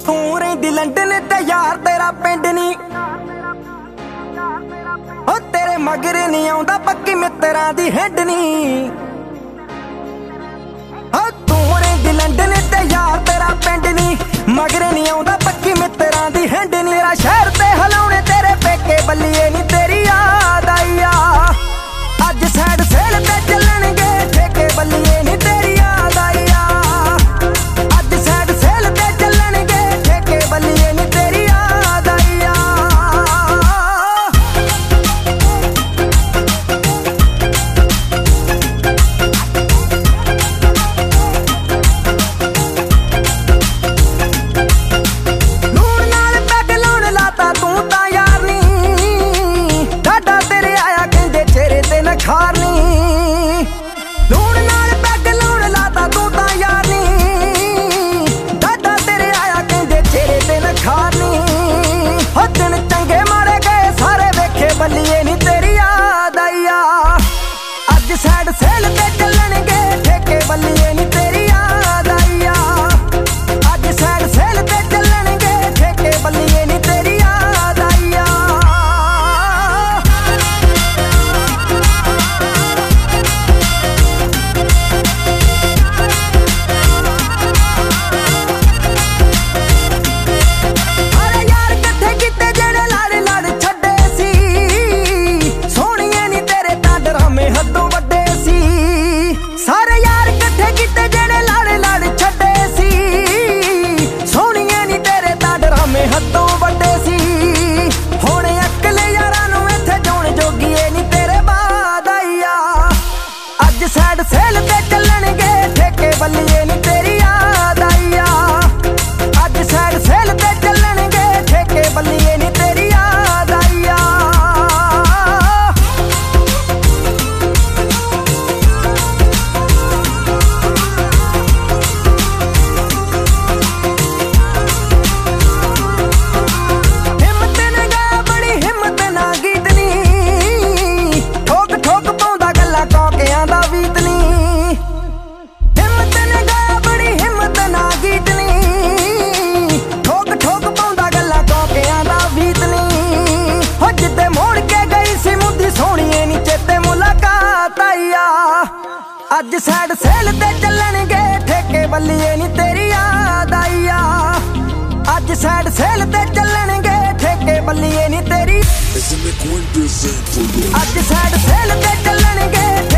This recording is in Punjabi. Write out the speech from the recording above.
ਤੂੰ ਰਹਿੰਦੀ ਲੰਡਨ ਤੇ ਯਾਰ ਤੇਰਾ ਪਿੰਡ ਨੀ। ਓ ਤੇਰੇ ਮਗਰ ਨਹੀਂ ਆਉਂਦਾ ਪੱਕੀ ਮਿੱਤਰਾਂ ਦੀ ਹਿੱਡ ਨੀ। ਓ ਤੂੰ ਰਹਿੰਦੀ ਲੰਡਨ ਤੇ ਯਾਰ ਤੇਰਾ ਪਿੰਡ ਨੀ, ਮਗਰ ਨਹੀਂ ਆਉਂਦਾ ਪੱਕੀ ਮਿੱਤਰਾਂ ਦੀ ਹਿੱਡ ਨੀ। ਮੇਰਾ ਸ਼ਹਿਰ ਤੇ ਹਲਾਉਣੇ ਤੇਰੇ ਪੇਕੇ ਬੱਲੀਏ ਨੀ ਤੇਰੀ ਯਾਦ ਆਈ ਆ। ਅੱਜ ਸਾਈਡ ਸੇਲ ਤੇ ਚੱਲਣਗੇ ਠੇਕੇ ਬੱਲੀਏ ਨੀ ਤੇਰੀ ਯਾਦ ਆਈ ਆ। ਅੱਜ ਸਾਈਡ ਸੇਲ ਤੇ ਚੱਲਣਗੇ ਠੇਕੇ ਬੱਲੀਏ ਨੀ ਤੇਰੀ ਯਾਦ ਆਈ ਆ। ਨੂਰ ਨਾਲ ਪੈਗ ਲਾਉਣ ਲਾਤਾ ਤੂੰ ਤਾਂ ਯਾਰ ਨੀ, ਡਾਡਾ ਤੇਰੇ ਆਇਆ ਕਹਿੰਦੇ ਚਿਹਰੇ ਤੇ ਨਖਾਰ ਨੀ। ਨੂਰ ਨਾਲ ਪੈਗ ਲਾਉਣ ਲਾਤਾ ਤੂੰ ਤਾਂ ਯਾਰ ਨੀ, ਡਾਡਾ ਤੇਰੇ ਆਇਆ ਕਹਿੰਦੇ ਚਿਹਰੇ ਤੇ ਨਖਾਰ ਨੀ। ਹੋ ਦਿਨ ਚੰਗੇ ਮਾਰੇ ਗਏ ਸਾਰੇ ਵੇਖੇ ਬੱਲੀਏ ਨੀ ਤੇਰੀ ਯਾਦ ਆਈ ਆ। ਅੱਜ ਸਾਈਡ ਸੇਲ ਤੇ ਚੱਲਣਗੇ ਠੇਕੇ ਬੱਲੀਏ ਨੀ ਤੇਰੀ ਯਾਦ ਆਈ ਆ। ਅੱਜ ਸਾਈਡ ਸੇਲ ਤੇ ਚੱਲਣਗੇ ਠੇਕੇ ਬੱਲੀਏ ਨੀ ਤੇਰੀ ਯਾਦ ਆਈ ਆ। ਅਰੇ ਯਾਰ ਕਿੱਥੇ ਕੀਤੇ ਜਿਹੜੇ ਲੜ ਲੜ ਛੱਡੇ ਸੀ, ਸੋਹਣੀਏ ਨੀ ਤੇਰੇ ਤਾਂ ਡਰਾਮੇ ਹੱਦੋਂ ਵੱਡੇ ਸੀ। ਸਾਰੇ ਯਾਰ ਇਕੱਠੇ ਕੀਤੇ ਜਿਹੜੇ ਲੜ ਲੜ ਛੱਡੇ ਸੀ, ਸੋਹਣੀਏ ਨੀ ਤੇਰੇ ਤਾਂ ਡਰਾਮੇ ਹੱਦੋਂ ਵੱਡੇ ਸੀ। ਹੁਣ ਅਕਲ ਯਾਰਾਂ ਨੂੰ ਇੱਥੇ ਜਾਣ ਜੋਗੀਏ ਨੀ ਤੇਰੇ ਬਾਦ ਆਈ ਆ। ਅੱਜ ਸਾਈਡ ਸੇਲ ਤੇ ਚੱਲਣਗੇ ਠੇਕੇ ਬੱਲੀਏ ਨੀ ਤੇਰੀ ਯਾਦ ਆਈ ਆ। ਅੱਜ ਸਾਈਡ ਸੇਲ ਤੇ ਚੱਲਣਗੇ ਠੇਕੇ ਬੱਲੀਏ ਨੀ ਤੇਰੀ ਯਾਦ ਆਈ ਆ। ਹਿੰਮਤ ਨਗਾ ਬੜੀ ਹਿੰਮਤ ਨਾ ਗੀਤ ਨੀ, ਠੋਕ ਠੋਕ ਪਾਉਂਦਾ ਗੱਲਾਂ ਕੌਕਿਆਂ ਦਾ ਵੀਤ ਨੀ। ਹਿੰਮਤ ਨਗਾ ਬੜੀ ਹਿੰਮਤ ਨਾ ਗੀਤ ਨੀ, ਠੋਕ ਠੋਕ ਪਾਉਂਦਾ ਗੱਲਾਂ ਕੌਕਿਆਂ ਦਾ ਵੀਤ ਨੀ। ਹੋ ਜਿੱਦੇ ਮੋੜ ਕੇ ਗਈ ਸੀ ਮੁੰਦੀ ਸੋਹਣੀਏ ਨੀ ਚੇਤੇ ਮੁਲਾਕਾਤ ਆਈ ਆ। ਅੱਜ ਸਾਈਡ ਸੇਲ ਤੇ ਚੱਲਣਗੇ ਠੇਕੇ ਬੱਲੀਏ ਨੀ ਤੇਰੀ ਯਾਦ ਆਈ ਆ। ਅੱਜ ਸਾਈਡ ਸੇਲ ਤੇ ਚੱਲਣਗੇ ਠੇਕੇ ਬੱਲੀਏ ਨੀ ਤੇਰੀ। ਅੱਜ ਸਾਈਡ ਸੇਲ ਤੇ ਚੱਲਣਗੇ